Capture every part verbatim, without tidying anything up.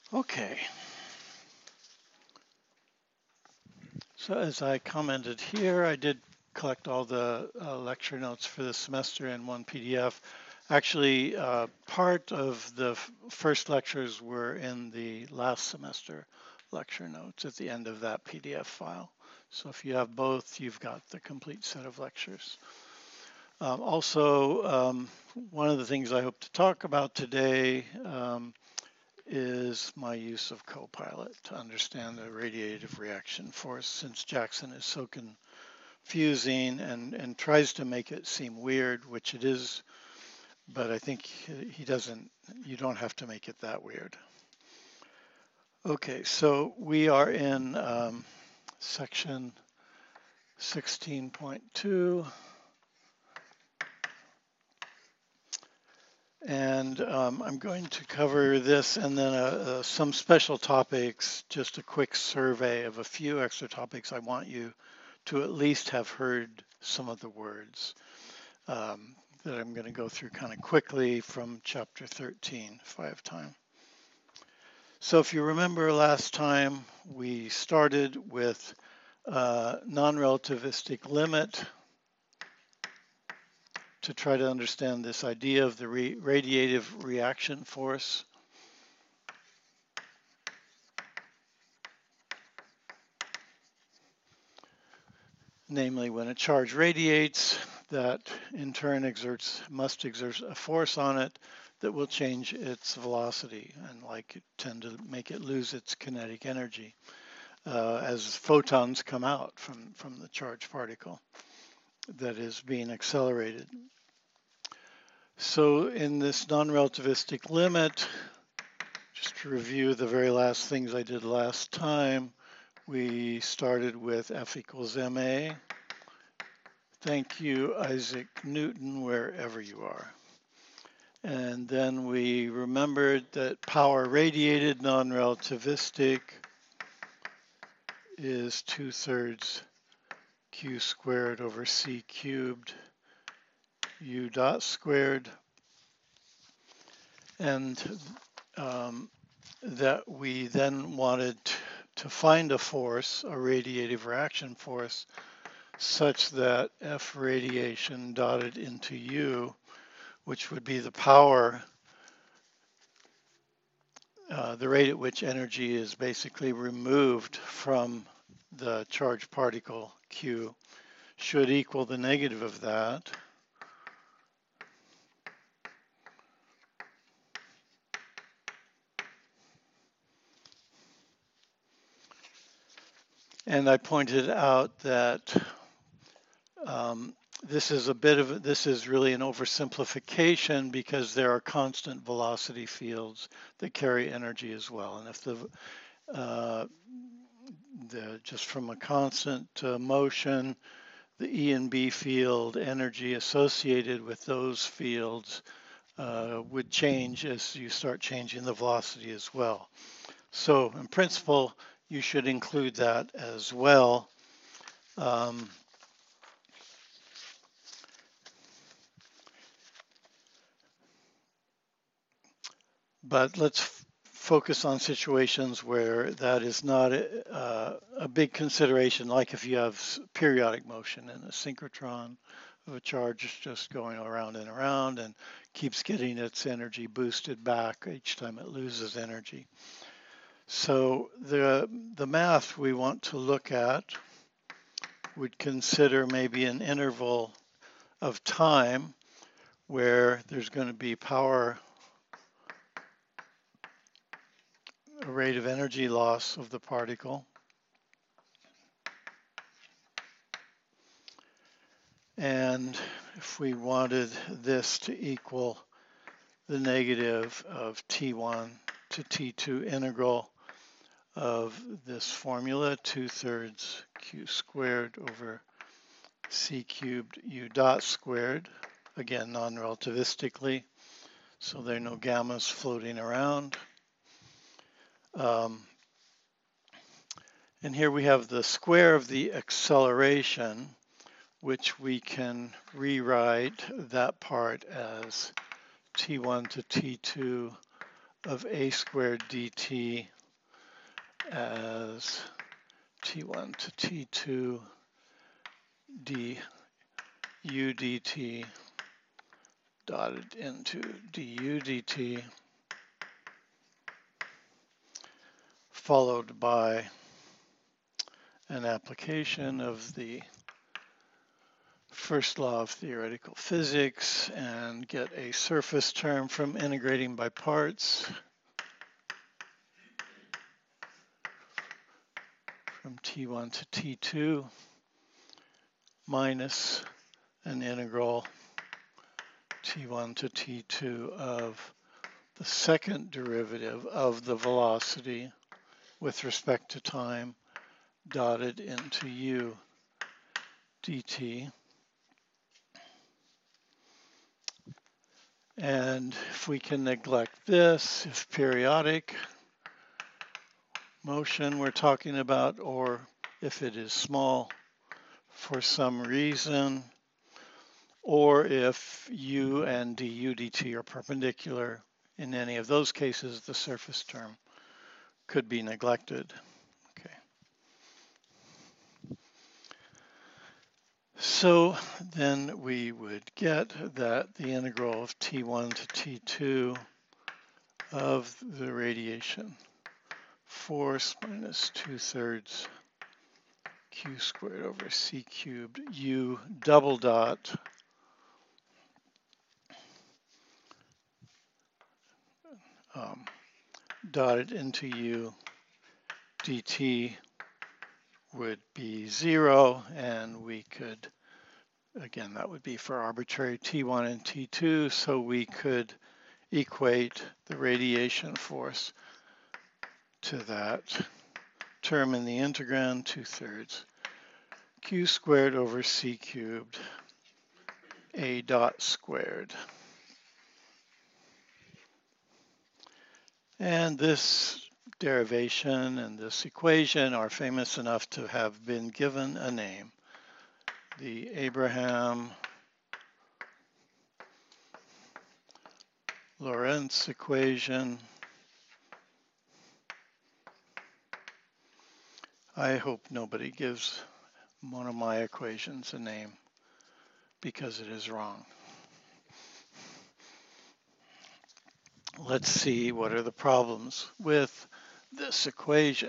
Okay, so as I commented here, I did collect all the uh, lecture notes for the semester in one P D F. Actually, uh, part of the f- first lectures were in the last semester lecture notes at the end of that P D F file. So if you have both, you've got the complete set of lectures. Um, also, um, one of the things I hope to talk about today um, is my use of Copilot to understand the radiative reaction force, since Jackson is so confusing and, and tries to make it seem weird, which it is, but I think he doesn't, you don't have to make it that weird. Okay, so we are in um, section sixteen point two. And um, I'm going to cover this and then uh, uh, some special topics, just a quick survey of a few extra topics I want you to at least have heard some of the words um, that I'm going to go through kind of quickly from chapter thirteen, if I have time. So if you remember last time, we started with uh, non-relativistic limit to try to understand this idea of the re radiative reaction force. Namely, when a charge radiates, that in turn exerts, must exert a force on it that will change its velocity and like tend to make it lose its kinetic energy uh, as photons come out from, from the charged particle that is being accelerated. So in this non-relativistic limit, just to review the very last things I did last time, we started with F equals ma. Thank you, Isaac Newton, wherever you are. And then we remembered that power radiated non-relativistic is two thirds q squared over c cubed u dot squared. And um, that we then wanted to find a force, a radiative reaction force, such that F radiation dotted into U, which would be the power, uh, the rate at which energy is basically removed from the charged particle Q, should equal the negative of that. And I pointed out that um, this is a bit of, this is really an oversimplification because there are constant velocity fields that carry energy as well. And if the, uh, the just from a constant uh, motion, the E and B field energy associated with those fields uh, would change as you start changing the velocity as well. So in principle, you should include that as well. Um, But let's focus on situations where that is not a, uh, a big consideration, like if you have periodic motion in a synchrotron of a charge just going around and around and keeps getting its energy boosted back each time it loses energy. So the, the math we want to look at would consider maybe an interval of time where there's going to be power, a rate of energy loss of the particle. And if we wanted this to equal the negative of T one to T two integral of this formula, two thirds Q squared over C cubed U dot squared, again, non-relativistically, so there are no gammas floating around. Um, and here we have the square of the acceleration, which we can rewrite that part as T one to T two of a squared dt as t one to t two du dt dotted into du dt, followed by an application of the first law of theoretical physics and get a surface term from integrating by parts from t one to t two minus an integral t one to t two of the second derivative of the velocity with respect to time dotted into u dt. And if we can neglect this, if periodic motion we're talking about, or if it is small for some reason, or if u and du dt are perpendicular, in any of those cases, the surface term could be neglected. Okay. So then we would get that the integral of t one to t two of the radiation force minus two thirds q squared over c cubed u double dot um, dotted into u dt would be zero, and we could, again, that would be for arbitrary t one and t two, so we could equate the radiation force to that term in the integrand, two thirds q squared over c cubed a dot squared. And this derivation and this equation are famous enough to have been given a name, the Abraham-Lorentz equation. I hope nobody gives one of my equations a name because it is wrong. Let's see what are the problems with this equation.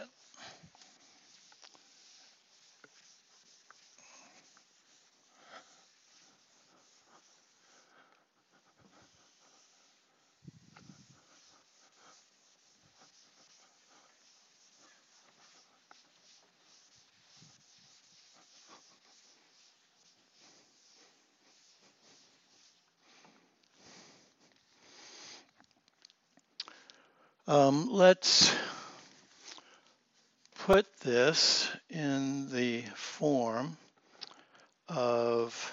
Um, let's put this in the form of,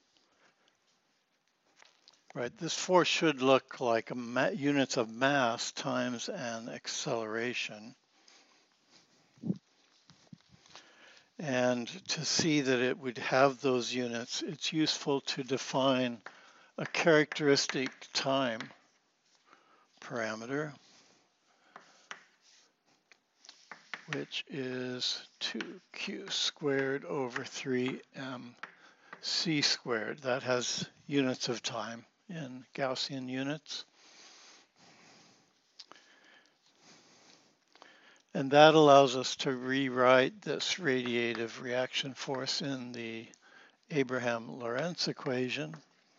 right, this force should look like a ma units of mass times an acceleration. And to see that it would have those units, it's useful to define a characteristic time parameter, which is two q squared over three m c squared. That has units of time in Gaussian units. And that allows us to rewrite this radiative reaction force in the Abraham-Lorentz equation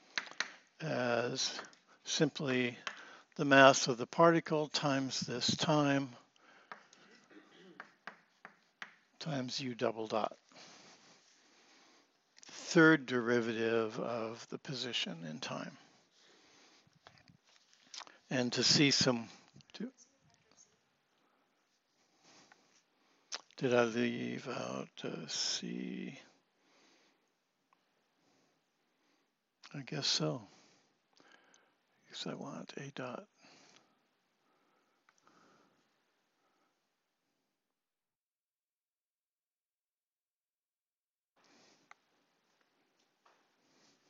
as simply the mass of the particle times this time times u double dot. Third derivative of the position in time. And to see some, did I leave out uh, C? I guess so, because I want a dot.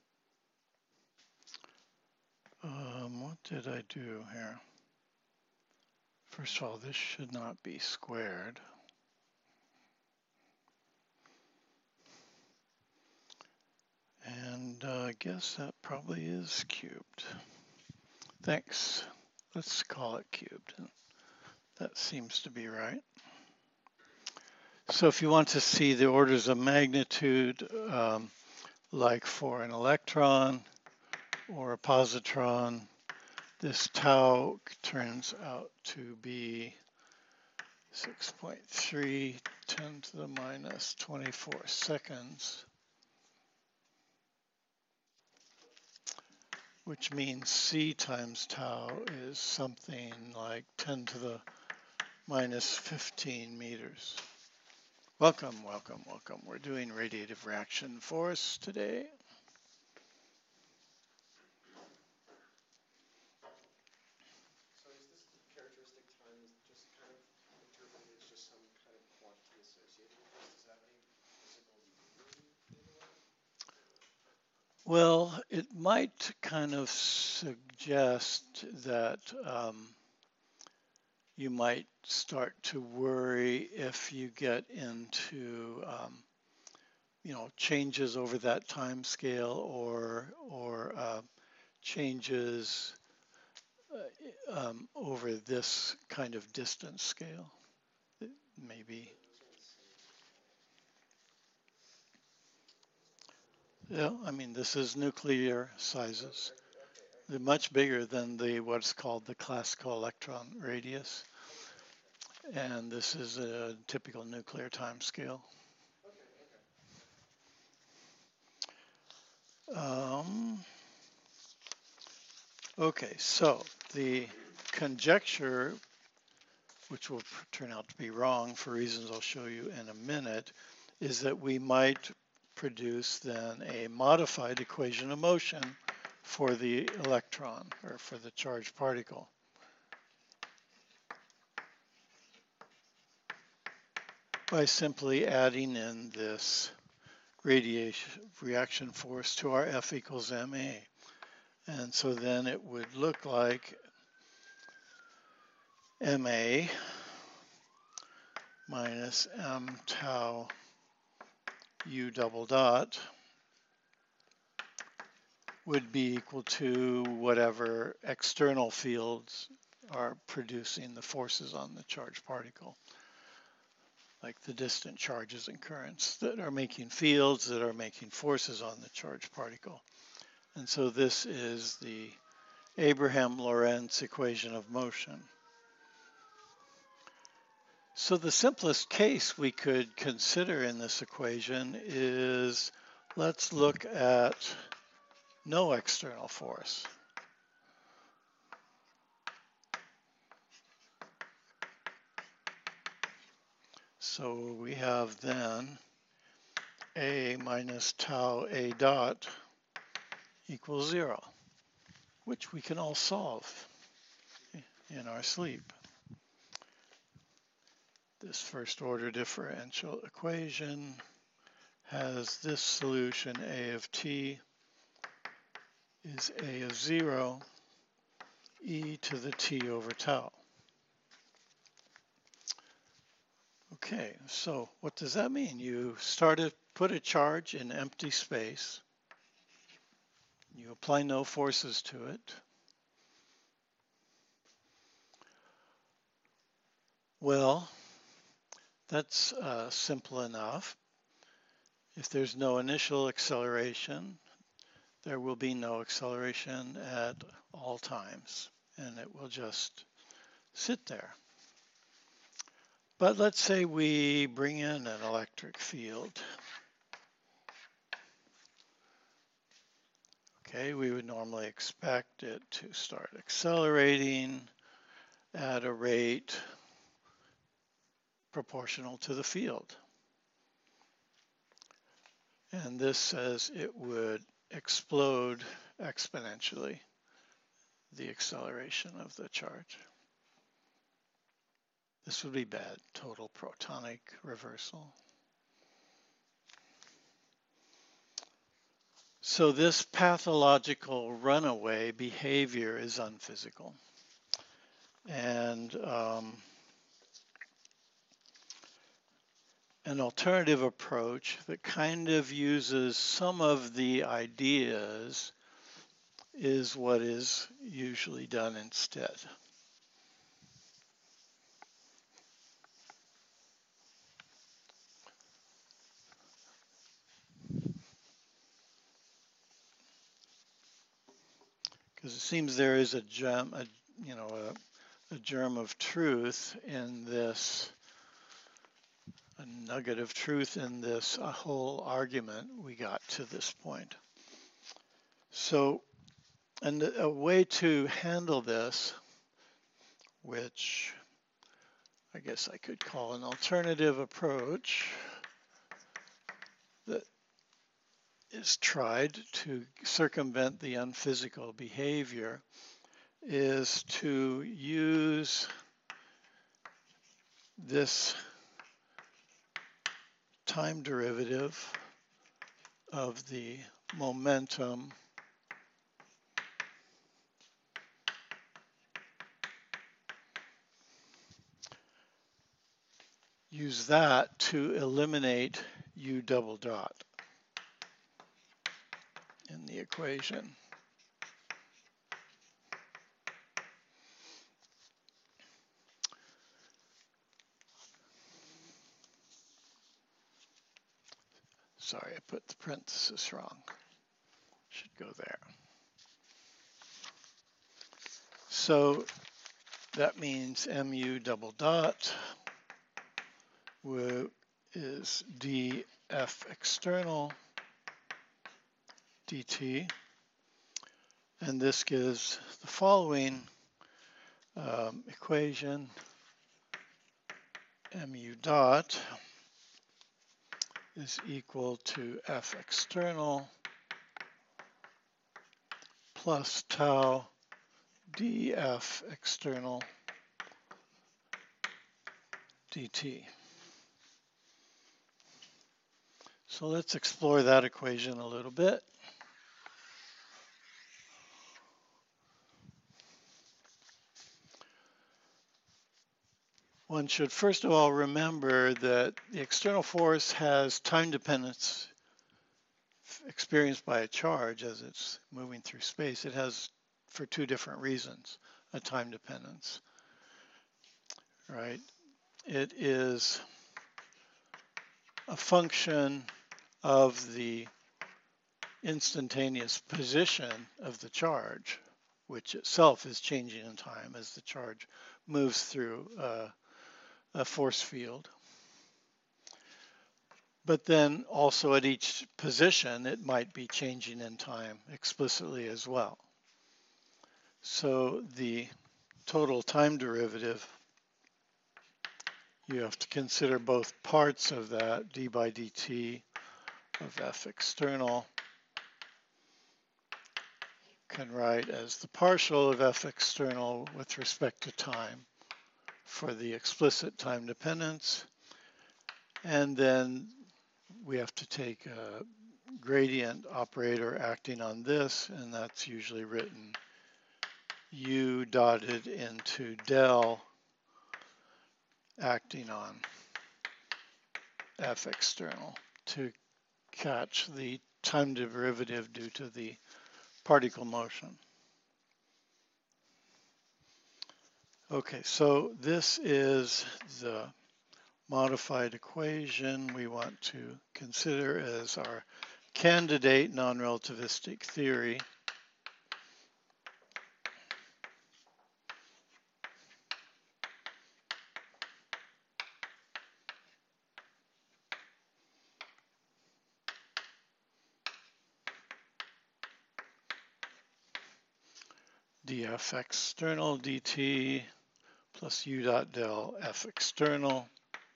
Um, what did I do here? First of all, this should not be squared. And uh, I guess that probably is cubed. Thanks. Let's call it cubed. That seems to be right. So if you want to see the orders of magnitude, um, like for an electron or a positron, this tau turns out to be six point three, ten to the minus twenty-four seconds, which means C times tau is something like ten to the minus fifteen meters. Welcome, welcome, welcome. We're doing radiative reaction force today. So is this characteristic time just kind of interpreted as just some kind of quantity associated with this? Does it have any physical meaning either way? Well, it might kind of suggest that um, you might start to worry if you get into um, you know, changes over that time scale or or uh, changes uh, um, over this kind of distance scale, maybe. Yeah, I mean, this is nuclear sizes. They're much bigger than the what's called the classical electron radius. And this is a typical nuclear time scale. Um, okay, so the conjecture, which will turn out to be wrong for reasons I'll show you in a minute, is that we might produce then a modified equation of motion for the electron or for the charged particle. By simply adding in this radiation reaction force to our F equals ma. And so then it would look like ma minus m tau u double dot would be equal to whatever external fields are producing the forces on the charged particle, like the distant charges and currents that are making fields that are making forces on the charged particle. And so this is the Abraham-Lorentz equation of motion. So the simplest case we could consider in this equation is, let's look at no external force. So we have then A minus tau A dot equals zero, which we can all solve in our sleep. This first order differential equation has this solution A of t is A of zero e to the t over tau. Okay, so what does that mean? You start to put a charge in empty space. You apply no forces to it. Well, that's uh, simple enough. If there's no initial acceleration, there will be no acceleration at all times, and it will just sit there. But let's say we bring in an electric field. Okay, we would normally expect it to start accelerating at a rate proportional to the field. And this says it would explode exponentially, the acceleration of the charge. This would be bad, total protonic reversal. So this pathological runaway behavior is unphysical. And and um, an alternative approach that kind of uses some of the ideas is what is usually done instead. Because it seems there is a gem, a, you know, a, a germ of truth in this, a nugget of truth in this a whole argument we got to this point. So, and a way to handle this, which I guess I could call an alternative approach that is tried to circumvent the unphysical behavior, is to use this time derivative of the momentum use that to eliminate u double dot in the equation. Sorry, I put the parenthesis wrong. Should go there. So that means mu double dot is df external dt, and this gives the following um, equation: mu dot is equal to f external plus tau df external dt. So let's explore that equation a little bit. One should first of all remember that the external force has time dependence experienced by a charge as it's moving through space. It has, for two different reasons, a time dependence, right? It is a function of the instantaneous position of the charge, which itself is changing in time as the charge moves through uh, a force field. But then also at each position, it might be changing in time explicitly as well. So the total time derivative, you have to consider both parts of that, d by dt of f external, can write as the partial of f external with respect to time for the explicit time dependence. And then we have to take a gradient operator acting on this, and that's usually written u dotted into del acting on f external to catch the time derivative due to the particle motion. Okay, so this is the modified equation we want to consider as our candidate non-relativistic theory. Df external dt plus u dot del f external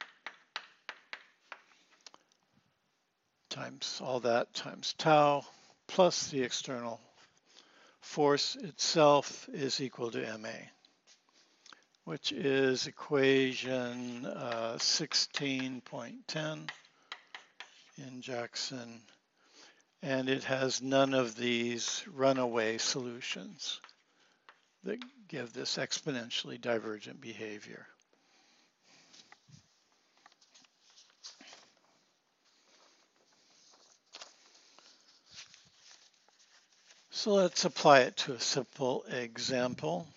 times all that times tau plus the external force itself is equal to ma, which is equation uh, sixteen point ten in Jackson, and it has none of these runaway solutions that give this exponentially divergent behavior. So let's apply it to a simple example.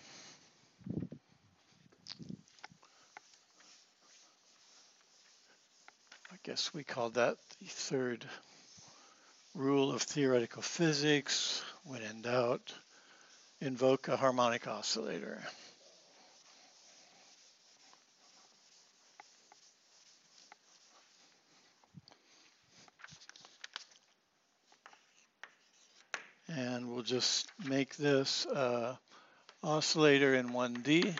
I guess we call that the third rule of theoretical physics. When in doubt, invoke a harmonic oscillator. And we'll just make this uh, oscillator in one D.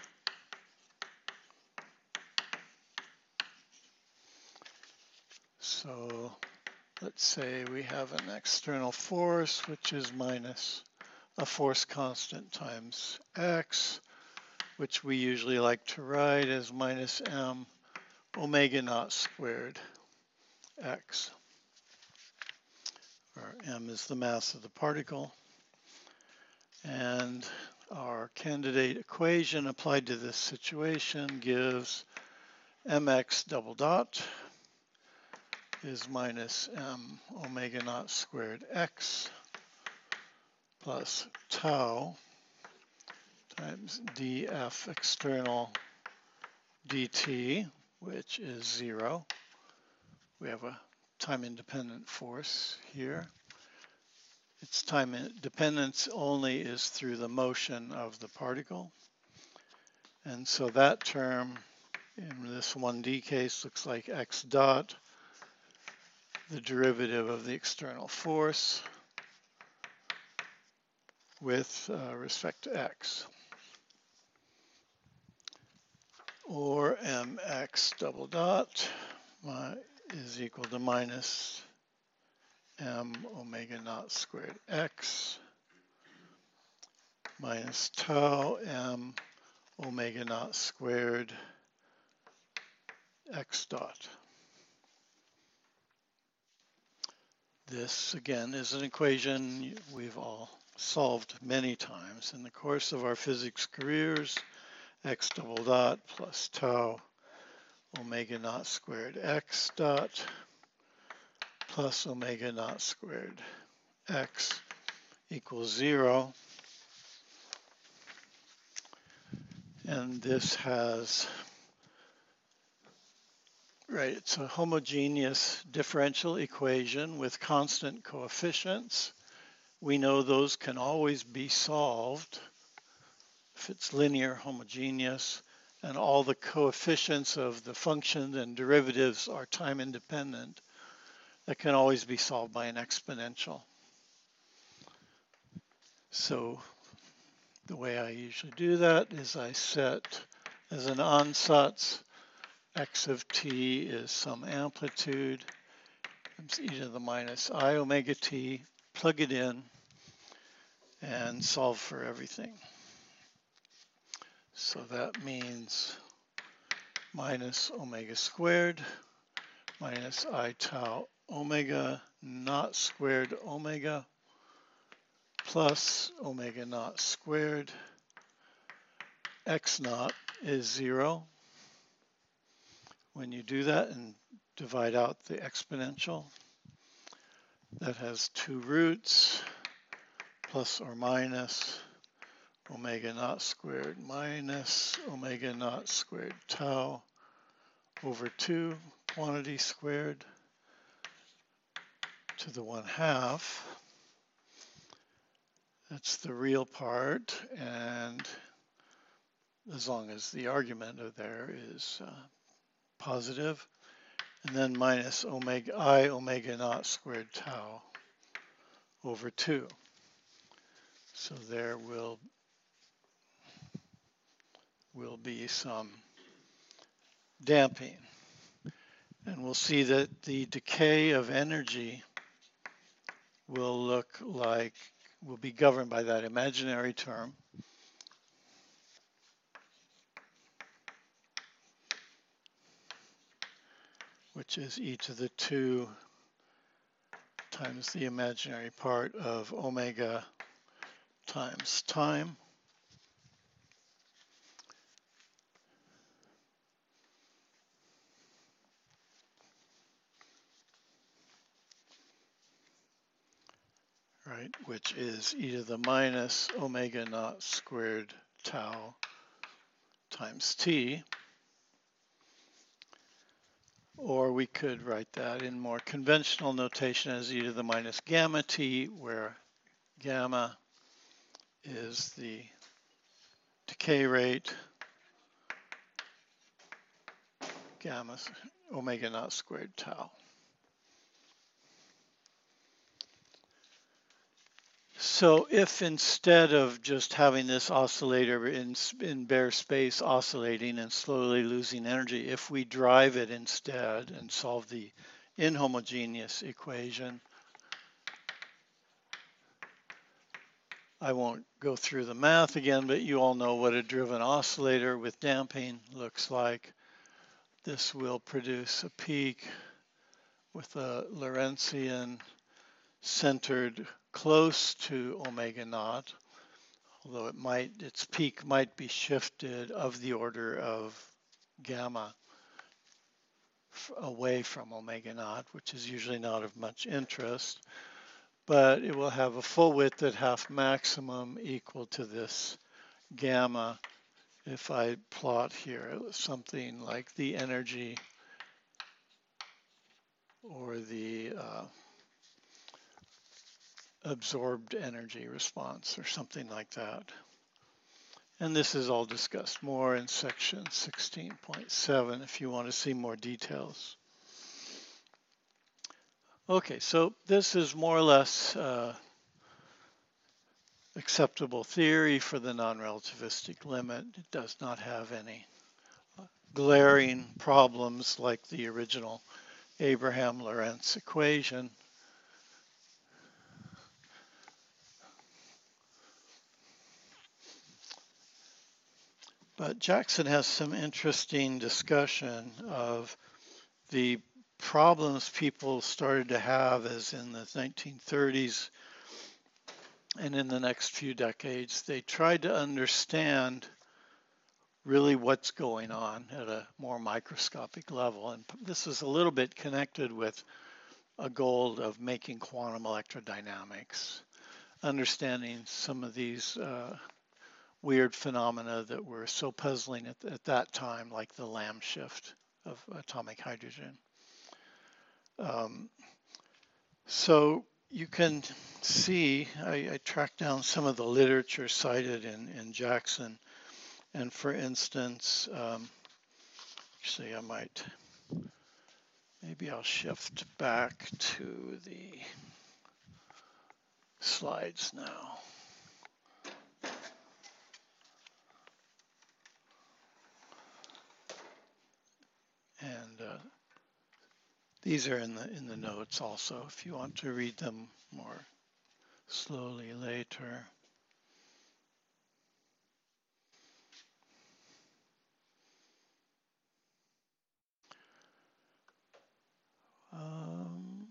So let's say we have an external force, which is minus a force constant times x, which we usually like to write as minus m omega naught squared x, where m is the mass of the particle. And our candidate equation applied to this situation gives mx double dot is minus m omega naught squared x plus tau times df external dt, which is zero. We have a time-independent force here. Its time dependence only is through the motion of the particle. And so that term in this one D case looks like x dot, the derivative of the external force with uh, respect to x. Or mx double dot uh, is equal to minus m omega naught squared x minus tau m omega naught squared x dot. This again is an equation we've all solved many times in the course of our physics careers. X double dot plus tau omega naught squared x dot plus omega naught squared x equals zero. And this has, right, it's a homogeneous differential equation with constant coefficients. We know those can always be solved if it's linear homogeneous, and all the coefficients of the function and derivatives are time independent. That can always be solved by an exponential. So the way I usually do that is I set as an ansatz x of t is some amplitude times e to the minus I omega t, plug it in, and solve for everything. So that means minus omega squared minus I tau omega naught squared omega plus omega naught squared x naught is zero. When you do that and divide out the exponential, that has two roots, plus or minus omega naught squared minus omega naught squared tau over two, quantity squared to the one half. That's the real part, and as long as the argument of there is uh, positive, and then minus omega I omega naught squared tau over two. So there will will be some damping. And we'll see that the decay of energy will look like, will be governed by that imaginary term. Which is e to the two times the imaginary part of omega times time. right, which is e to the minus omega naught squared tau times t. Or we could write that in more conventional notation as e to the minus gamma t, where gamma is the decay rate, gamma omega naught squared tau. So if instead of just having this oscillator in, in bare space oscillating and slowly losing energy, if we drive it instead and solve the inhomogeneous equation, I won't go through the math again, but you all know what a driven oscillator with damping looks like. This will produce a peak with a Lorentzian centered close to omega naught, although it might, its peak might be shifted of the order of gamma away from omega naught, which is usually not of much interest, but it will have a full width at half maximum equal to this gamma. If I plot here something like the energy or the uh, absorbed energy response or something like that. And this is all discussed more in section sixteen point seven if you want to see more details. Okay, so this is more or less uh, acceptable theory for the non-relativistic limit. It does not have any glaring problems like the original Abraham-Lorentz equation. But Jackson has some interesting discussion of the problems people started to have as in the nineteen thirties and in the next few decades. They tried to understand really what's going on at a more microscopic level. And this is a little bit connected with a goal of making quantum electrodynamics, understanding some of these uh, weird phenomena that were so puzzling at, at that time, like the Lamb shift of atomic hydrogen. Um, so you can see, I, I tracked down some of the literature cited in, in Jackson. And for instance, um, actually I might, maybe I'll shift back to the slides now. And uh, these are in the in the notes also, if you want to read them more slowly later. Um,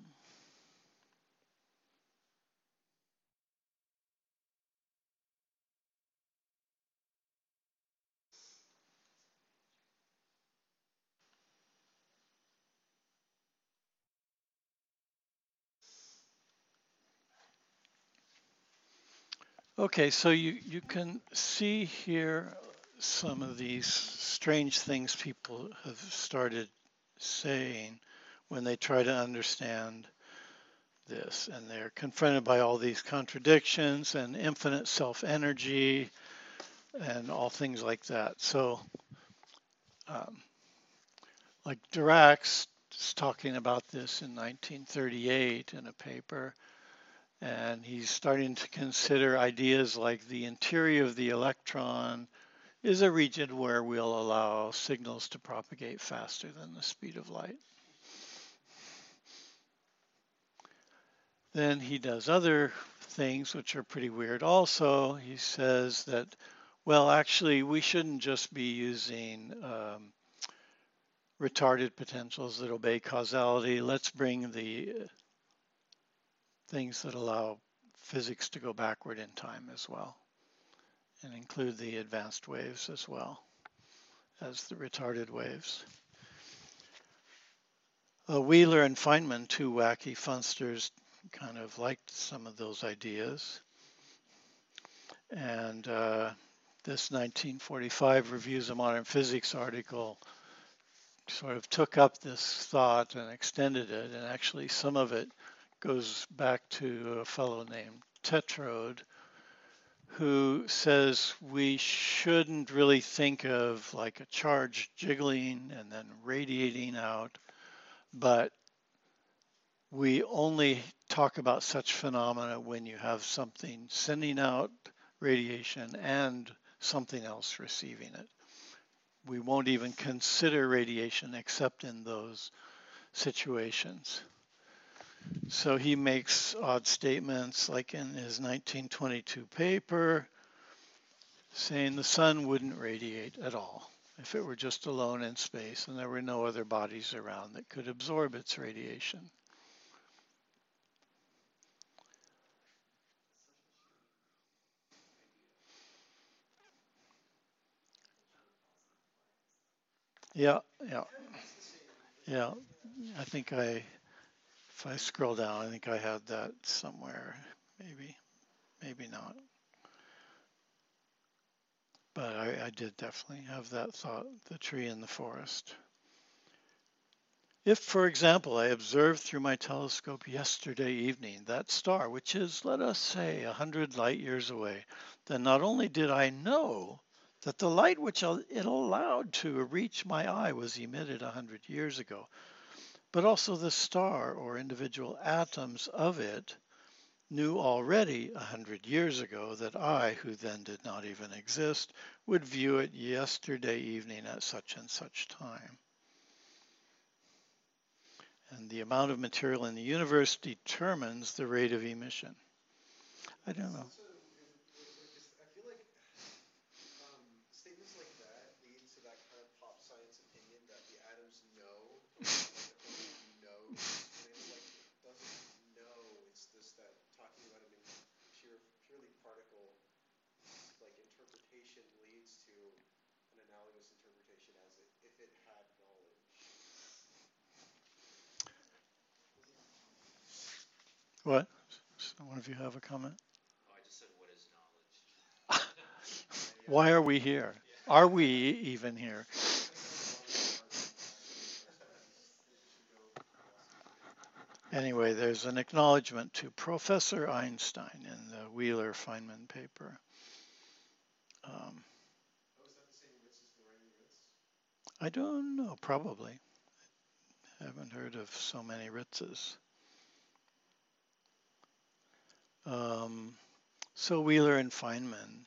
okay, so you, you can see here some of these strange things people have started saying when they try to understand this, and they're confronted by all these contradictions and infinite self-energy and all things like that. So um, like Dirac's talking about this in nineteen thirty-eight in a paper, and he's starting to consider ideas like the interior of the electron is a region where we'll allow signals to propagate faster than the speed of light. Then he does other things which are pretty weird also. He says that, well, actually, we shouldn't just be using um, retarded potentials that obey causality. Let's bring the things that allow physics to go backward in time as well, and include the advanced waves as well as the retarded waves. Uh, Wheeler and Feynman, two wacky funsters, kind of liked some of those ideas. And uh, this nineteen forty-five Reviews of Modern Physics article sort of took up this thought and extended it. And actually, some of it goes back to a fellow named Tetrode, who says we shouldn't really think of like a charge jiggling and then radiating out, but we only talk about such phenomena when you have something sending out radiation and something else receiving it. We won't even consider radiation except in those situations. So he makes odd statements like in his nineteen twenty-two paper saying the sun wouldn't radiate at all if it were just alone in space and there were no other bodies around that could absorb its radiation. Yeah, yeah, yeah. I think I, if I scroll down, I think I had that somewhere, maybe, maybe not. But I, I did definitely have that thought, the tree in the forest. If, for example, I observed through my telescope yesterday evening that star, which is, let us say, a hundred light years away, then not only did I know that the light which it allowed to reach my eye was emitted a hundred years ago, but also the star or individual atoms of it knew already a hundred years ago that I, who then did not even exist, would view it yesterday evening at such and such time. And the amount of material in the universe determines the rate of emission. I don't know. So, I feel like um, statements like that lead to that kind of pop science opinion that the atoms know, or like the whole thing knows, and it's like it doesn't know. It's just that talking about it in pure, purely particle like interpretation leads to an analogous interpretation as it, if it had knowledge. What? One of you have a comment? Oh, I just said, what is knowledge? Why are we here? Are we even here? Anyway, there's an acknowledgement to Professor Einstein in the Wheeler-Feynman paper. Um, Oh, is that the same Ritz as Lorraine Ritz? I don't know, probably. I haven't heard of so many Ritzes. Um, so Wheeler and Feynman,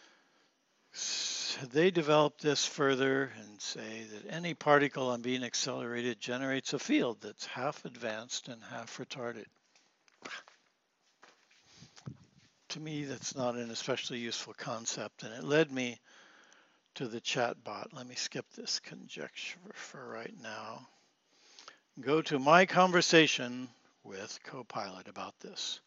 they developed this further and say that any particle on being accelerated generates a field that's half advanced and half retarded. To me, that's not an especially useful concept, and it led me to the chat bot. Let me skip this conjecture for right now. Go to my conversation with Copilot about this.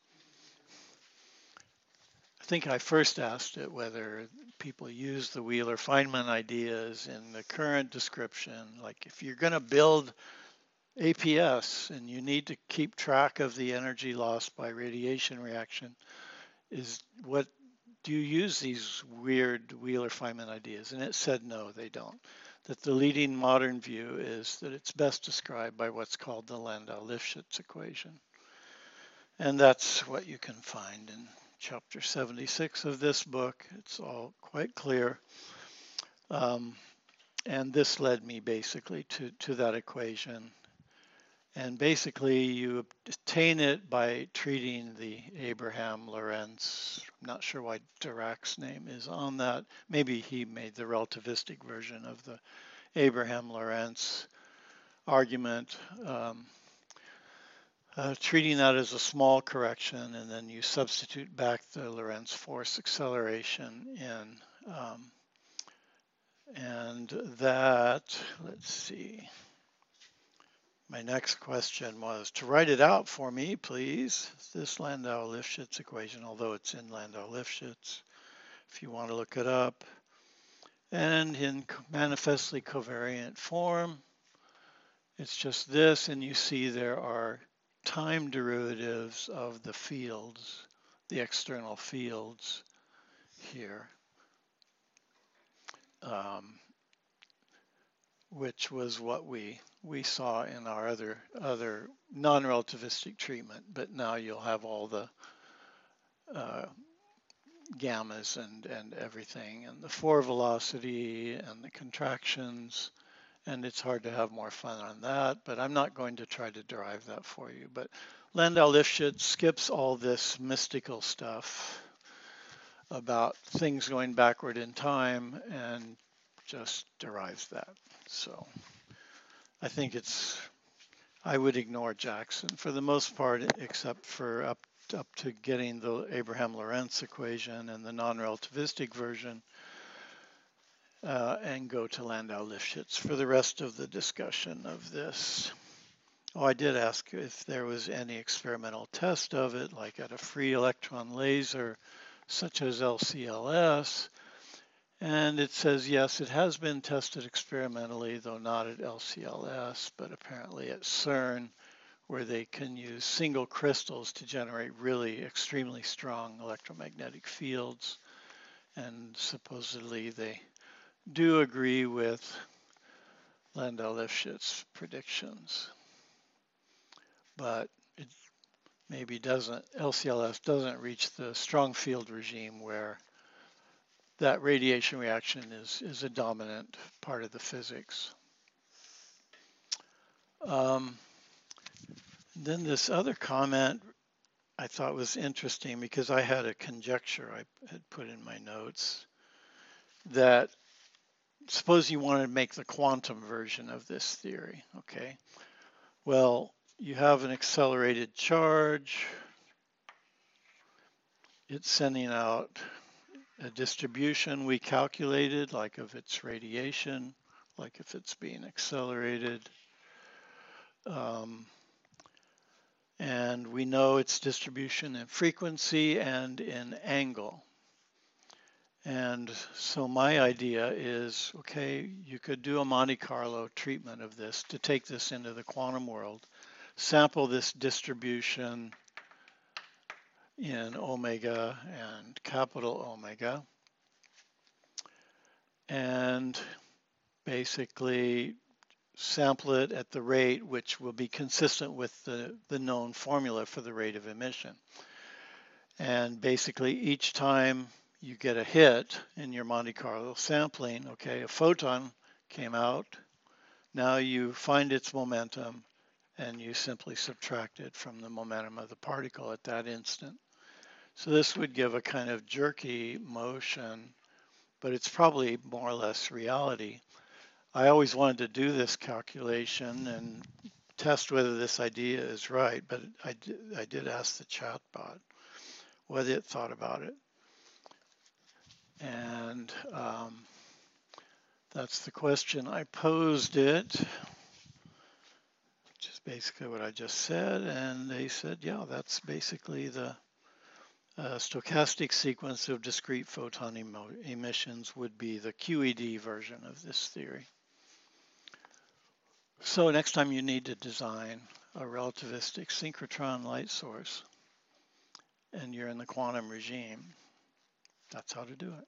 I think I first asked it whether people use the Wheeler-Feynman ideas in the current description. Like if you're going to build A P S and you need to keep track of the energy lost by radiation reaction, is what do you use these weird Wheeler-Feynman ideas? And it said no, they don't. That the leading modern view is that it's best described by what's called the Landau-Lifshitz equation. And that's what you can find in chapter seventy-six of this book. It's all quite clear. Um, and this led me basically to, to that equation. And basically you obtain it by treating the Abraham-Lorentz. I'm not sure why Dirac's name is on that. Maybe he made the relativistic version of the Abraham-Lorentz argument. Um, Uh, treating that as a small correction, and then you substitute back the Lorentz force acceleration in. Um, and that, let's see, my next question was to write it out for me, please. This Landau-Lifshitz equation, although it's in Landau-Lifshitz, if you want to look it up. And in manifestly covariant form, it's just this, and you see there are time derivatives of the fields, the external fields here, um, which was what we we saw in our other other non-relativistic treatment. But now you'll have all the uh, gammas and and everything, and the four velocity and the contractions. And it's hard to have more fun on that, but I'm not going to try to derive that for you. But Landau-Lifshitz skips all this mystical stuff about things going backward in time and just derives that. So I think it's, I would ignore Jackson for the most part, except for up, up to getting the Abraham-Lorentz equation and the non-relativistic version. Uh, and go to Landau-Lifshitz for the rest of the discussion of this. Oh, I did ask if there was any experimental test of it, like at a free electron laser, such as L C L S. And it says, yes, it has been tested experimentally, though not at L C L S, but apparently at CERN, where they can use single crystals to generate really extremely strong electromagnetic fields. And supposedly they do agree with Landau-Lifshitz predictions, but it maybe doesn't, L C L S doesn't reach the strong field regime where that radiation reaction is, is a dominant part of the physics. Um, then this other comment I thought was interesting because I had a conjecture I had put in my notes that suppose you wanted to make the quantum version of this theory, okay? Well, you have an accelerated charge. It's sending out a distribution we calculated, like of its radiation, like if it's being accelerated. Um, and we know its distribution in frequency and in angle. And so my idea is, okay, you could do a Monte Carlo treatment of this to take this into the quantum world, sample this distribution in omega and capital omega, and basically sample it at the rate which will be consistent with the, the known formula for the rate of emission. And basically each time you get a hit in your Monte Carlo sampling, okay, a photon came out, now you find its momentum and you simply subtract it from the momentum of the particle at that instant. So this would give a kind of jerky motion, but it's probably more or less reality. I always wanted to do this calculation and test whether this idea is right, but I did, I did ask the chatbot what it thought about it. And um, that's the question. I posed it, which is basically what I just said, and they said, yeah, that's basically the uh, stochastic sequence of discrete photon emissions would be the Q E D version of this theory. So next time you need to design a relativistic synchrotron light source, and you're in the quantum regime, that's how to do it.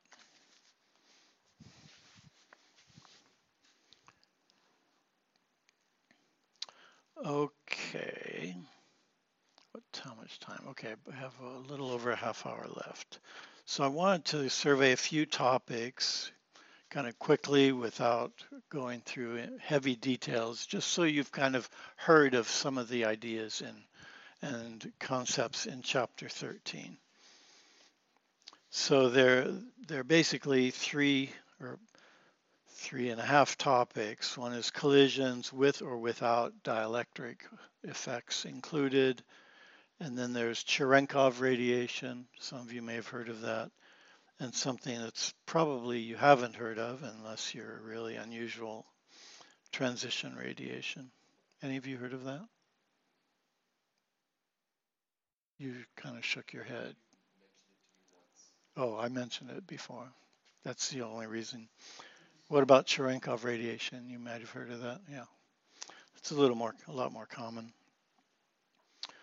Okay, what, how much time? Okay, I have a little over a half hour left. So I wanted to survey a few topics kind of quickly without going through heavy details, just so you've kind of heard of some of the ideas and, and concepts in chapter thirteen. So there, there are basically three or three and a half topics. One is collisions with or without dielectric effects included. And then there's Cherenkov radiation. Some of you may have heard of that. And something that's probably you haven't heard of unless you're really unusual, transition radiation. Any of you heard of that? You kind of shook your head. Oh, I mentioned it before. That's the only reason. What about Cherenkov radiation? You might have heard of that. Yeah, it's a little more, a lot more common.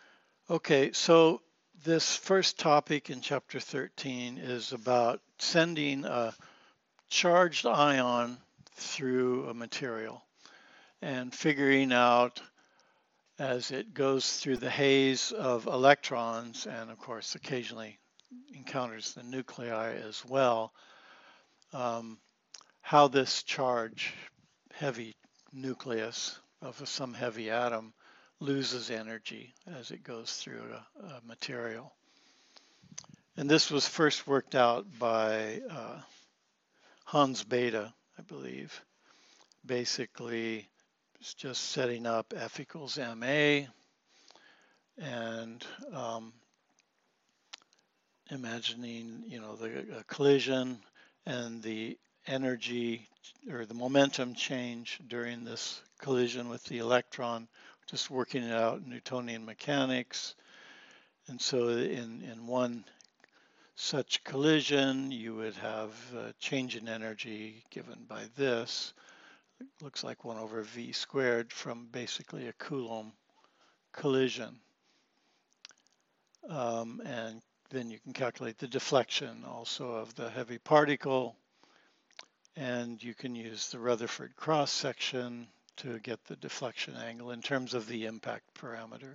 Okay, so this first topic in chapter thirteen is about sending a charged ion through a material and figuring out as it goes through the haze of electrons and of course occasionally encounters the nuclei as well, um, how this charge, heavy nucleus of some heavy atom, loses energy as it goes through a, a material. And this was first worked out by uh, Hans Bethe, I believe. Basically, it's just setting up F equals ma and um, imagining, you know, the a collision and the energy or the momentum change during this collision with the electron, just working it out in Newtonian mechanics. And so in, in one such collision, you would have a change in energy given by this. It looks like one over v squared from basically a Coulomb collision. Um, and then you can calculate the deflection also of the heavy particle. And you can use the Rutherford cross section to get the deflection angle in terms of the impact parameter.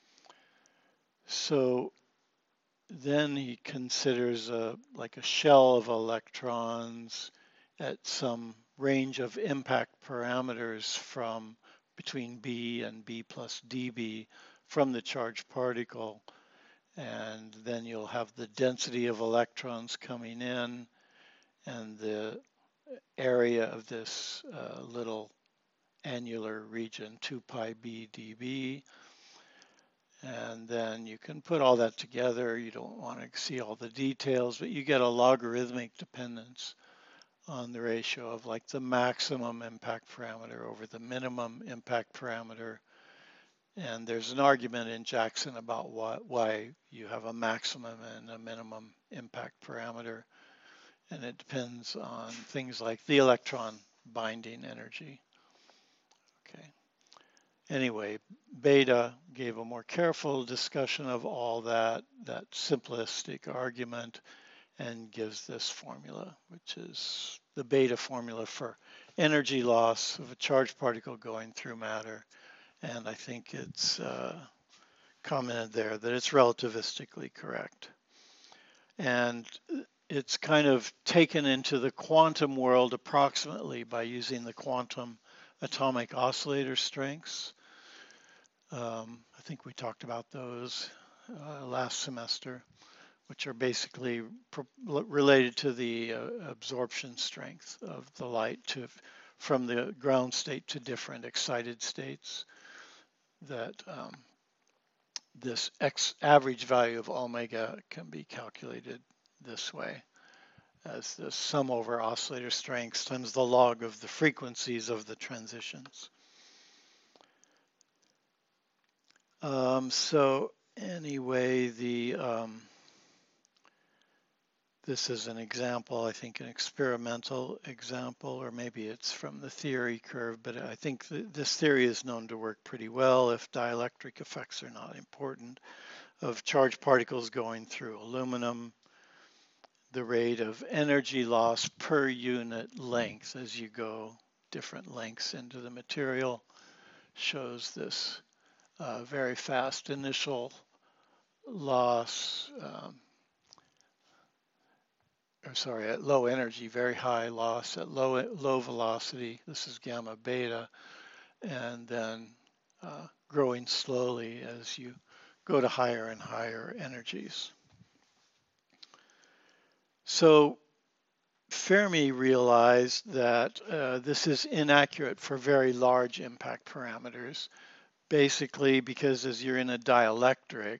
So then he considers a, like a shell of electrons at some range of impact parameters from between B and B plus dB from the charged particle. And then you'll have the density of electrons coming in and the area of this uh, little annular region, two pi b dB. And then you can put all that together. You don't want to see all the details, but you get a logarithmic dependence on the ratio of like the maximum impact parameter over the minimum impact parameter. And there's an argument in Jackson about why, why you have a maximum and a minimum impact parameter. And it depends on things like the electron binding energy. Okay. Anyway, Bethe gave a more careful discussion of all that, that simplistic argument, and gives this formula, which is the Bethe formula for energy loss of a charged particle going through matter. And I think it's uh, commented there that it's relativistically correct. And it's kind of taken into the quantum world approximately by using the quantum atomic oscillator strengths. Um, I think we talked about those uh, last semester, which are basically related to the uh, absorption strength of the light to from the ground state to different excited states. That um, this X average value of omega can be calculated this way as the sum over oscillator strengths times the log of the frequencies of the transitions. Um, so anyway, the um, this is an example, I think an experimental example, or maybe it's from the theory curve, but I think th this theory is known to work pretty well if dielectric effects are not important, of charged particles going through aluminum. The rate of energy loss per unit length as you go different lengths into the material shows this uh, very fast initial loss, um, or sorry, at low energy, very high loss at low low velocity. This is gamma beta, and then uh, growing slowly as you go to higher and higher energies. So Fermi realized that uh, this is inaccurate for very large impact parameters, basically because as you're in a dielectric,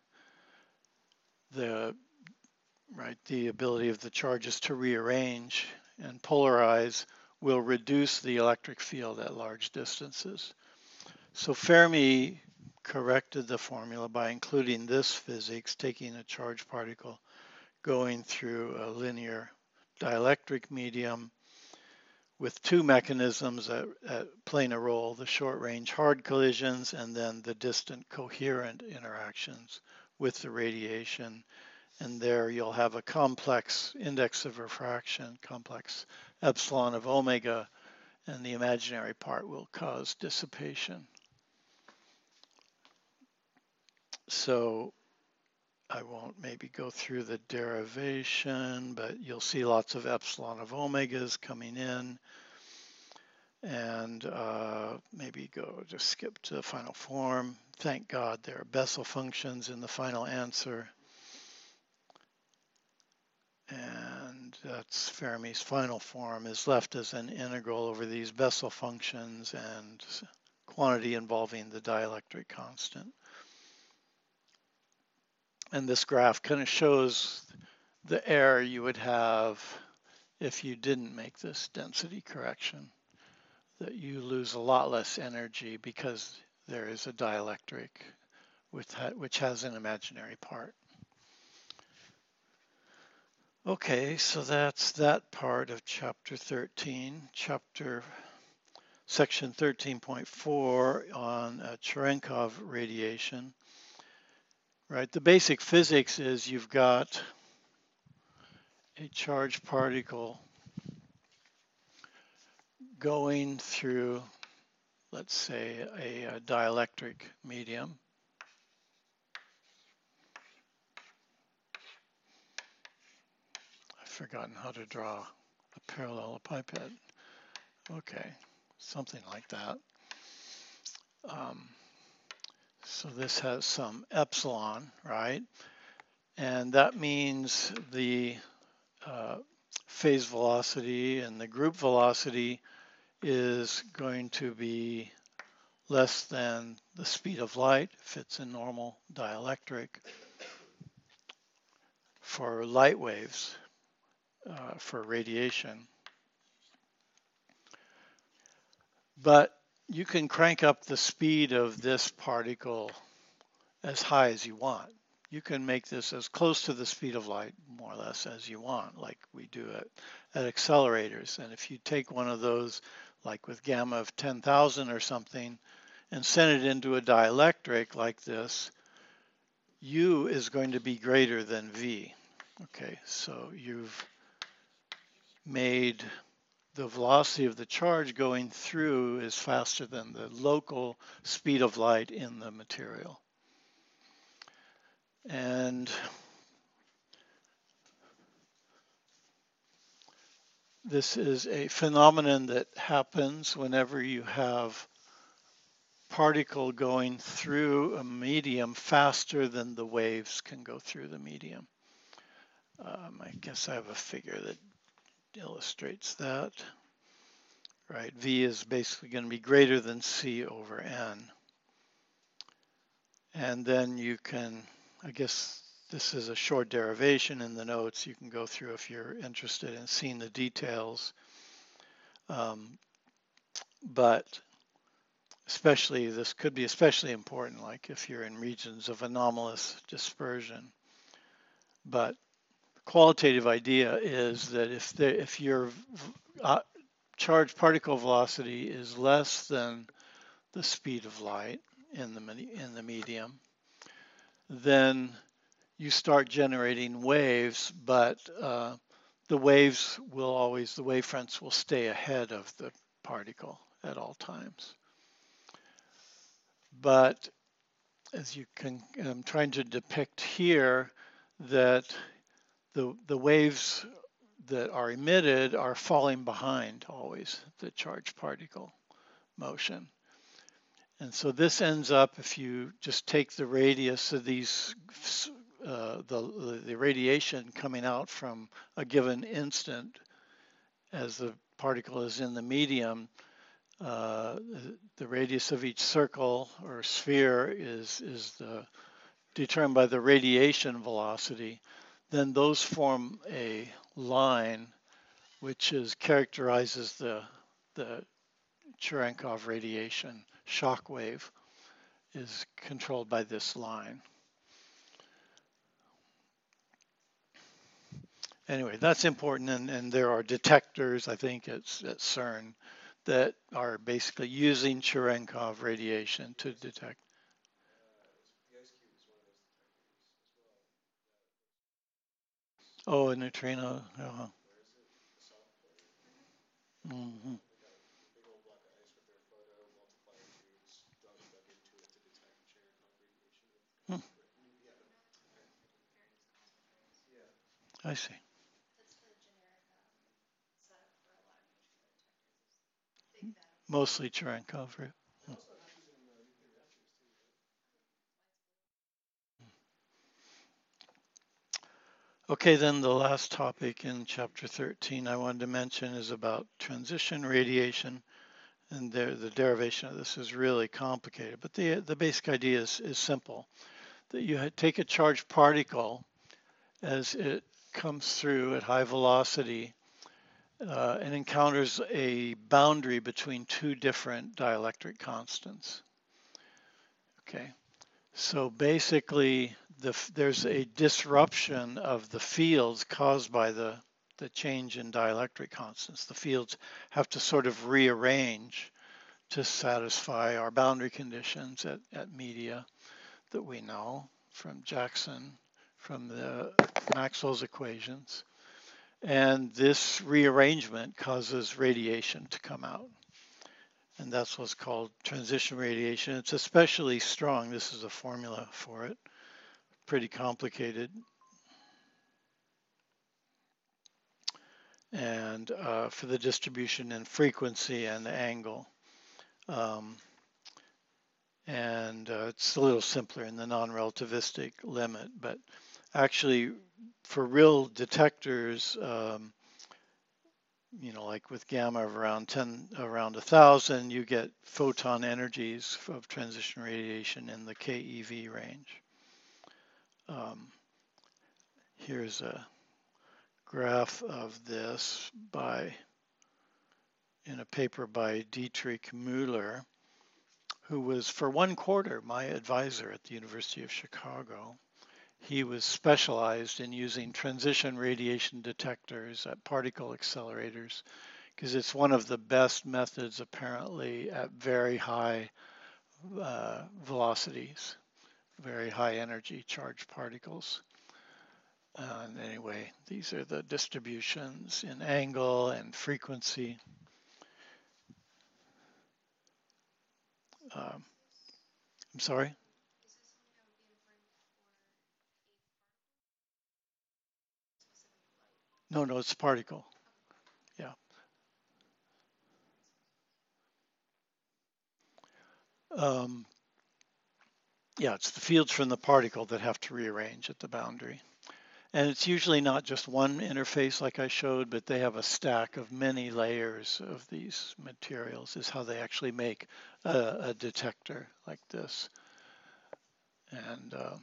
the right the ability of the charges to rearrange and polarize will reduce the electric field at large distances. So Fermi corrected the formula by including this physics, taking a charged particle going through a linear dielectric medium with two mechanisms that, that playing a role, the short-range hard collisions and then the distant coherent interactions with the radiation. And there you'll have a complex index of refraction, complex epsilon of omega, and the imaginary part will cause dissipation. So I won't maybe go through the derivation, but you'll see lots of epsilon of omegas coming in. And uh, maybe go just skip to the final form. Thank God there are Bessel functions in the final answer. And that's Fermi's final form is left as an integral over these Bessel functions and quantity involving the dielectric constant. And this graph kind of shows the error you would have if you didn't make this density correction, that you lose a lot less energy because there is a dielectric with, which has an imaginary part. Okay, so that's that part of chapter thirteen. Chapter section thirteen point four on uh, Cherenkov radiation. Right, the basic physics is you've got a charged particle going through, let's say, a, a dielectric medium. I've forgotten how to draw a parallelepiped. Okay, something like that. Um, so this has some epsilon, right? And that means the uh, phase velocity and the group velocity is going to be less than the speed of light if it's a normal dielectric for light waves, uh, for radiation. But you can crank up the speed of this particle as high as you want. You can make this as close to the speed of light, more or less, as you want, like we do at, at accelerators. And if you take one of those, like with gamma of ten thousand or something, and send it into a dielectric like this, U is going to be greater than V. Okay, so you've made the velocity of the charge going through is faster than the local speed of light in the material. And this is a phenomenon that happens whenever you have particle going through a medium faster than the waves can go through the medium. Um, I guess I have a figure that illustrates that. Right, V is basically going to be greater than C over N. And then you can, I guess this is a short derivation in the notes you can go through if you're interested in seeing the details. Um, but especially, this could be especially important, like if you're in regions of anomalous dispersion. But the qualitative idea is that if, the, if your uh, charged particle velocity is less than the speed of light in the, in the medium, then you start generating waves, but uh, the waves will always, the wave fronts will stay ahead of the particle at all times. But as you can, I'm trying to depict here that the, the waves that are emitted are falling behind always the charged particle motion. And so this ends up, if you just take the radius of these, uh, the, the radiation coming out from a given instant as the particle is in the medium, uh, the radius of each circle or sphere is, is the, determined by the radiation velocity, then those form a line which is characterizes the, the Cherenkov radiation. Shock wave is controlled by this line. anyway, that's important, and, and there are detectors, I think, at, at CERN that are basically using Cherenkov radiation to detect. Uh, it was, the ice cube is one of those detectors as well. Oh, a neutrino. Uh-huh. Where is it? The South Pole? Hmm. They got a big old block of ice with their photo multiplier tubes dug, dug into it to detect Cherenkov radiation. Hmm. Yeah. Yeah. I see. Mostly Cherenkov. Right? That also happens in uh, nuclear reactors too, right? Okay, then the last topic in chapter thirteen I wanted to mention is about transition radiation. And the, the derivation of this is really complicated, but the, the basic idea is, is simple. That you take a charged particle as it comes through at high velocity uh, and encounters a boundary between two different dielectric constants. Okay, so basically the, there's a disruption of the fields caused by the, the change in dielectric constants. The fields have to sort of rearrange to satisfy our boundary conditions at, at media that we know from Jackson, from the Maxwell's equations. And this rearrangement causes radiation to come out. And that's what's called transition radiation. It's especially strong. This is a formula for it. Pretty complicated. And uh, for the distribution in frequency and angle. Um, and uh, it's a little simpler in the non-relativistic limit, but actually for real detectors, um, you know, like with gamma of around ten, around a thousand, you get photon energies of transition radiation in the keV range. Um, here's a graph of this by, in a paper by Dietrich Müller, who was for one quarter my advisor at the University of Chicago. He was specialized in using transition radiation detectors at particle accelerators because it's one of the best methods apparently at very high uh, velocities, very high energy charged particles. And anyway, these are the distributions in angle and frequency. Um, I'm sorry? No, no, it's particle. Yeah. Um, yeah, it's the fields from the particle that have to rearrange at the boundary. And it's usually not just one interface like I showed, but they have a stack of many layers of these materials is how they actually make a, a detector like this. And uh,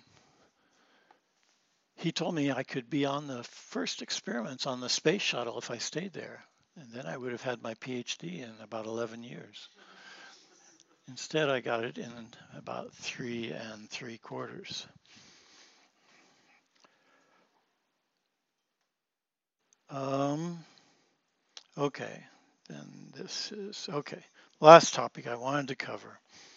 he told me I could be on the first experiments on the space shuttle if I stayed there. And then I would have had my PhD in about eleven years. Instead, I got it in about three and three quarters. Um, okay, then this is, okay. Last topic I wanted to cover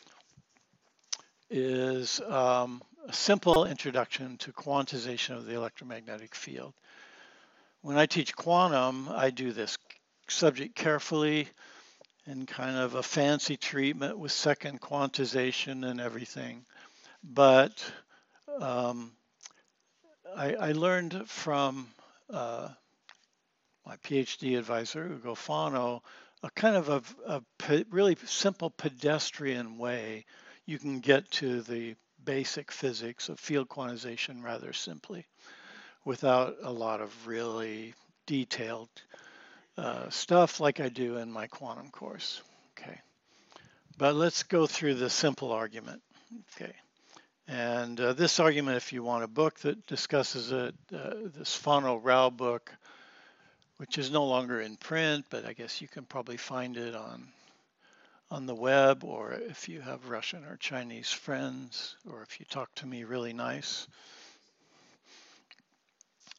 is um, a simple introduction to quantization of the electromagnetic field. When I teach quantum, I do this subject carefully in kind of a fancy treatment with second quantization and everything. But um, I, I learned from uh, my PhD advisor, Ugo Fano, a kind of a, a pe- really simple pedestrian way you can get to the basic physics of field quantization rather simply without a lot of really detailed uh, stuff like I do in my quantum course. Okay, but let's go through the simple argument. Okay, and uh, this argument, if you want a book that discusses it, uh, this Fano-Rao book, which is no longer in print, but I guess you can probably find it on on the web, or if you have Russian or Chinese friends, or if you talk to me really nice.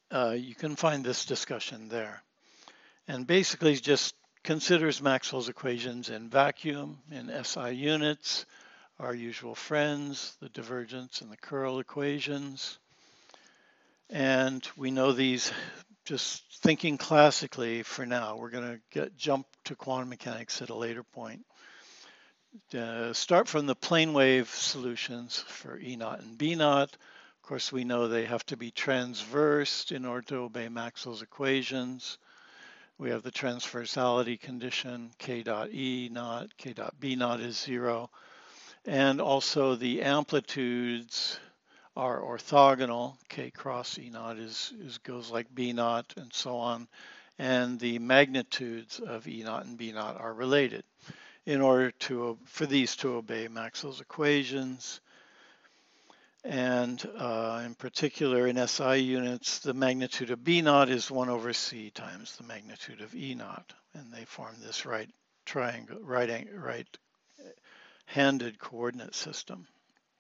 uh, you can find this discussion there. And basically just considers Maxwell's equations in vacuum, in S I units, our usual friends, the divergence and the curl equations. And we know these, just thinking classically for now. We're going to get jump to quantum mechanics at a later point. Uh, start from the plane wave solutions for E naught and B naught. Of course, we know they have to be transversed in order to obey Maxwell's equations. We have the transversality condition, K dot E naught, K dot B naught is zero. And also the amplitudes are orthogonal. K cross E naught is, is goes like B naught and so on. And the magnitudes of E naught and B naught are related in order to, for these to obey Maxwell's equations. And uh, in particular in S I units, the magnitude of B naught is one over C times the magnitude of E naught. And they form this right triangle, right, right handed coordinate system.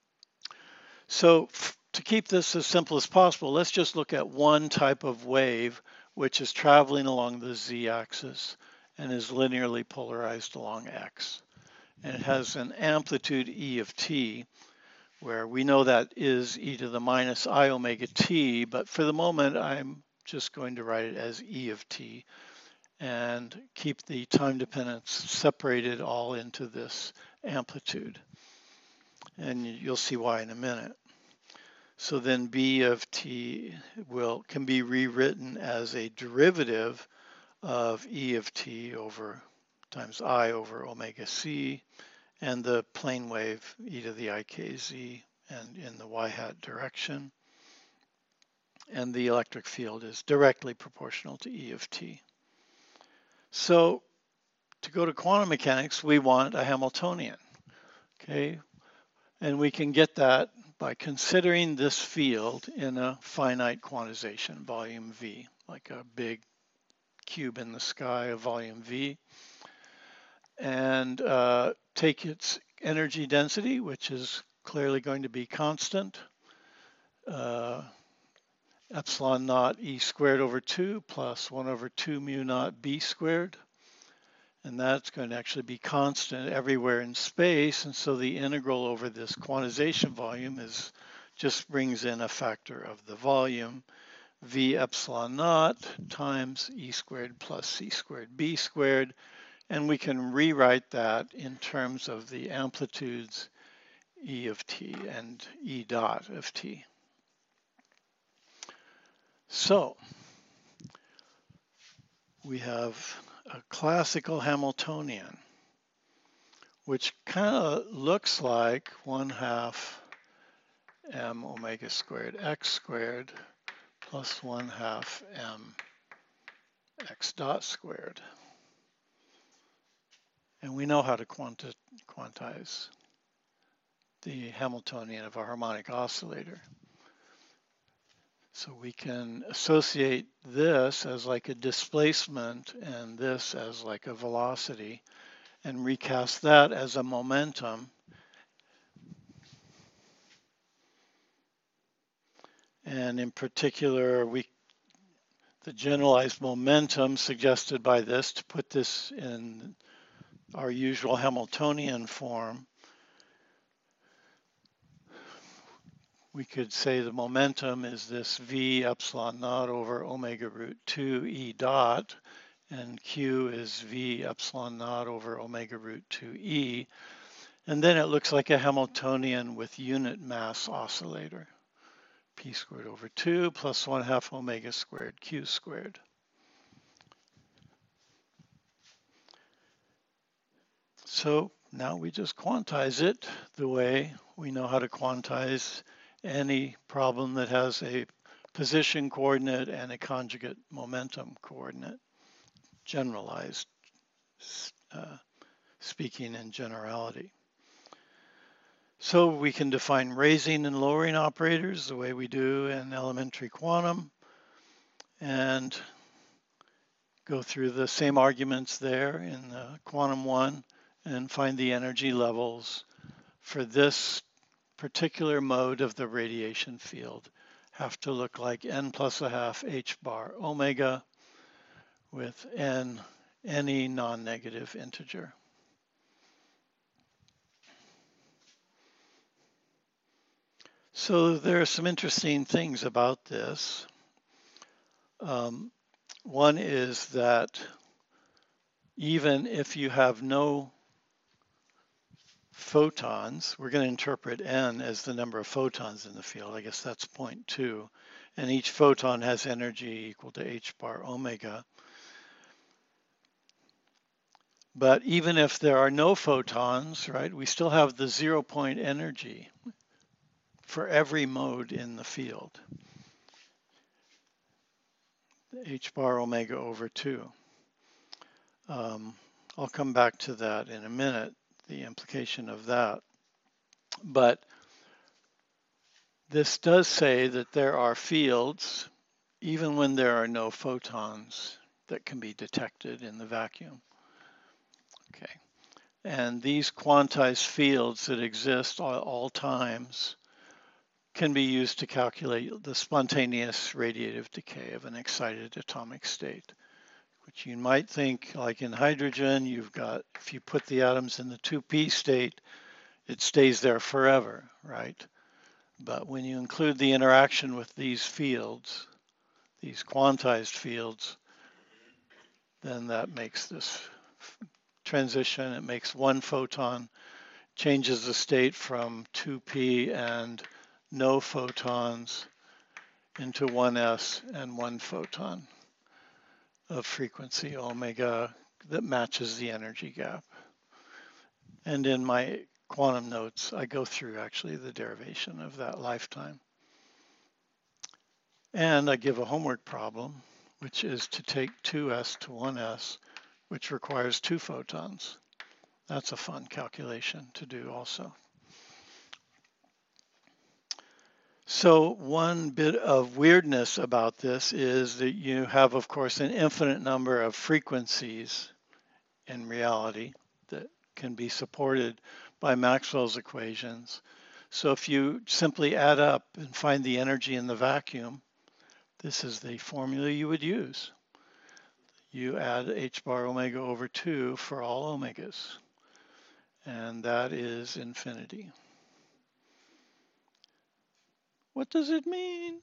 So to keep this as simple as possible, let's just look at one type of wave which is traveling along the z-axis and is linearly polarized along x. And it has an amplitude E of t, where we know that is e to the minus I omega t, but for the moment I'm just going to write it as E of t and keep the time dependence separated all into this amplitude. And you'll see why in a minute. So then B of t will can be rewritten as a derivative of E of t over times I over omega c, and the plane wave e to the ikz and in the y hat direction. And the electric field is directly proportional to E of t. So to go to quantum mechanics, we want a Hamiltonian, okay? And we can get that by considering this field in a finite quantization, volume V, like a big cube in the sky of volume V, and uh, take its energy density, which is clearly going to be constant, uh, epsilon naught E squared over two plus one over two mu naught B squared. And that's going to actually be constant everywhere in space. And so the integral over this quantization volume is just brings in a factor of the volume, V epsilon naught times E squared plus C squared B squared. And we can rewrite that in terms of the amplitudes E of t and E dot of t. So we have a classical Hamiltonian, which kind of looks like one half m omega squared x squared plus one half m x dot squared. And we know how to quanti quantize the Hamiltonian of a harmonic oscillator. So we can associate this as like a displacement and this as like a velocity and recast that as a momentum. And in particular, we the generalized momentum suggested by this, to put this in our usual Hamiltonian form, we could say the momentum is this V epsilon naught over omega root two E dot, and Q is V epsilon naught over omega root two E. And then it looks like a Hamiltonian with unit mass oscillator, P squared over two plus one half omega squared Q squared. So now we just quantize it the way we know how to quantize any problem that has a position coordinate and a conjugate momentum coordinate, generalized, uh, speaking in generality. So we can define raising and lowering operators the way we do in elementary quantum and go through the same arguments there in the quantum one and find the energy levels for this particular mode of the radiation field have to look like n plus a half h bar omega with n any non-negative integer. So there are some interesting things about this. Um, one is that even if you have no photons, we're going to interpret n as the number of photons in the field. I guess that's zero point two. And each photon has energy equal to h bar omega. But even if there are no photons, right, we still have the zero point energy for every mode in the field, h bar omega over two. Um, I'll come back to that in a minute, the implication of that. But this does say that there are fields, even when there are no photons, that can be detected in the vacuum. Okay, and these quantized fields that exist at all times can be used to calculate the spontaneous radiative decay of an excited atomic state, which you might think, like in hydrogen, you've got, if you put the atoms in the two p state, it stays there forever, right? But when you include the interaction with these fields, these quantized fields, then that makes this transition. It makes one photon, changes the state from two p and no photons into one s and one photon of frequency omega that matches the energy gap. And in my quantum notes, I go through actually the derivation of that lifetime. And I give a homework problem, which is to take two s to one s, which requires two photons. That's a fun calculation to do also. So one bit of weirdness about this is that you have, of course, an infinite number of frequencies in reality that can be supported by Maxwell's equations. So if you simply add up and find the energy in the vacuum, this is the formula you would use. You add h bar omega over two for all omegas, and that is infinity. What does it mean?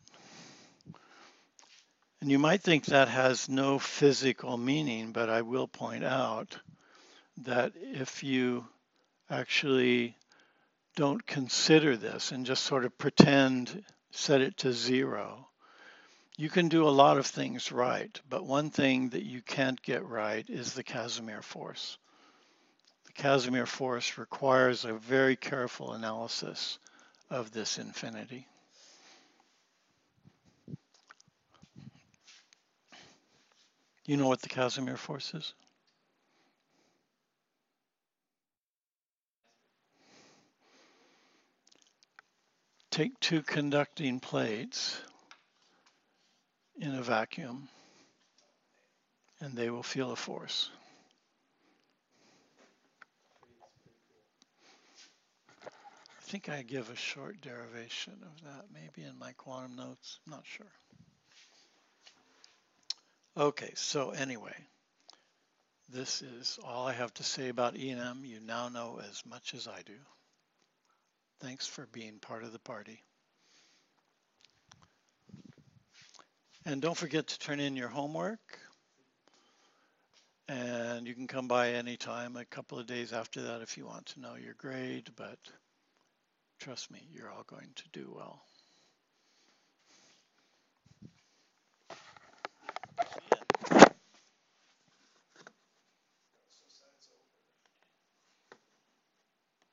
And you might think that has no physical meaning, but I will point out that if you actually don't consider this and just sort of pretend, set it to zero, you can do a lot of things right. But one thing that you can't get right is the Casimir force. The Casimir force requires a very careful analysis of this infinity. You know what the Casimir force is? Take two conducting plates in a vacuum, and they will feel a force. I think I give a short derivation of that, maybe in my quantum notes, I'm not sure. Okay, so anyway, this is all I have to say about E and M. You now know as much as I do. Thanks for being part of the party. And don't forget to turn in your homework. And you can come by anytime, a couple of days after that if you want to know your grade, but trust me, you're all going to do well.